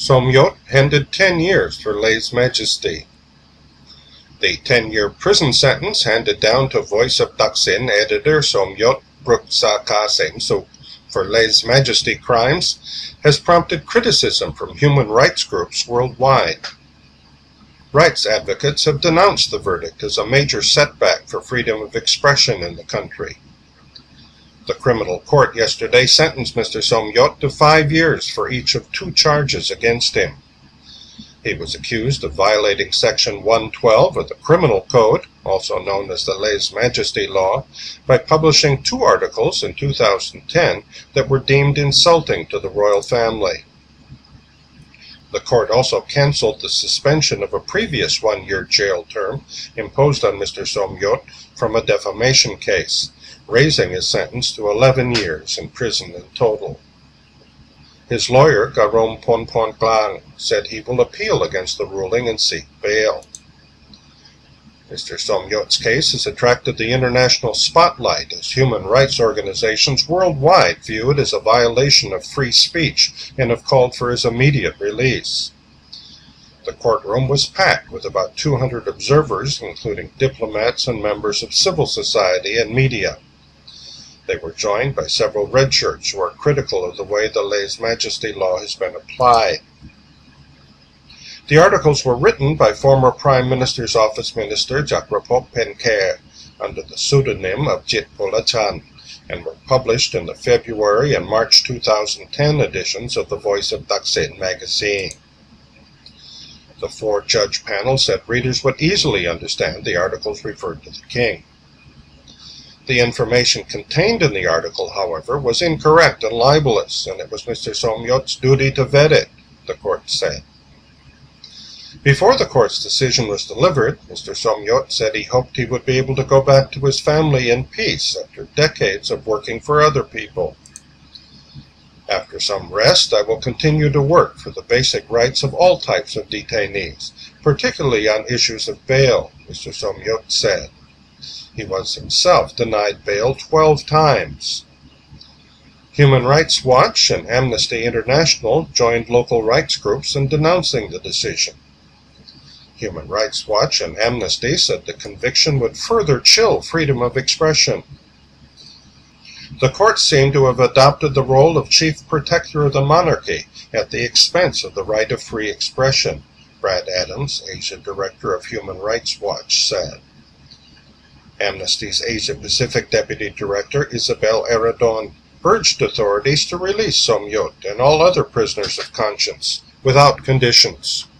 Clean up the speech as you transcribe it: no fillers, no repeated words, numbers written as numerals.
Somyot handed 10 years for lèse-majesté. The 10-year prison sentence handed down to Voice of Thaksin editor Somyot Bruksa for lèse-majesté crimes has prompted criticism from human rights groups worldwide. Rights advocates have denounced the verdict as a major setback for freedom of expression in the country. The criminal court yesterday sentenced Mr. Somyot to 5 years for each of 2 charges against him. He was accused of violating Section 112 of the Criminal Code, also known as the lèse-majesté law, by publishing 2 articles in 2010 that were deemed insulting to the royal family. The court also cancelled the suspension of a previous 1-year jail term imposed on Mr. Somyot from a defamation case, raising his sentence to 11 years in prison in total. His lawyer, Garom Ponpontlang, said he will appeal against the ruling and seek bail. Mr. Somyot's case has attracted the international spotlight as human rights organizations worldwide view it as a violation of free speech and have called for his immediate release. The courtroom was packed with about 200 observers, including diplomats and members of civil society and media. They were joined by several red shirts who are critical of the way the lèse-majesté law has been applied. The articles were written by former Prime Minister's Office Minister Jakrapop Penkare under the pseudonym of Jit Polachan and were published in the February and March 2010 editions of the Voice of Thaksin magazine. The 4-judge panel said readers would easily understand the articles referred to the king. The information contained in the article, however, was incorrect and libelous, and it was Mr. Somyot's duty to vet it, the court said. Before the court's decision was delivered, Mr. Somyot said he hoped he would be able to go back to his family in peace after decades of working for other people. After some rest, I will continue to work for the basic rights of all types of detainees, particularly on issues of bail, Mr. Somyot said. He was himself denied bail 12 times. Human Rights Watch and Amnesty International joined local rights groups in denouncing the decision. Human Rights Watch and Amnesty said the conviction would further chill freedom of expression. The court seemed to have adopted the role of chief protector of the monarchy at the expense of the right of free expression, Brad Adams, Asia Director of Human Rights Watch, said. Amnesty's Asia-Pacific Deputy Director Isabel Arradon urged authorities to release Somyot and all other prisoners of conscience without conditions.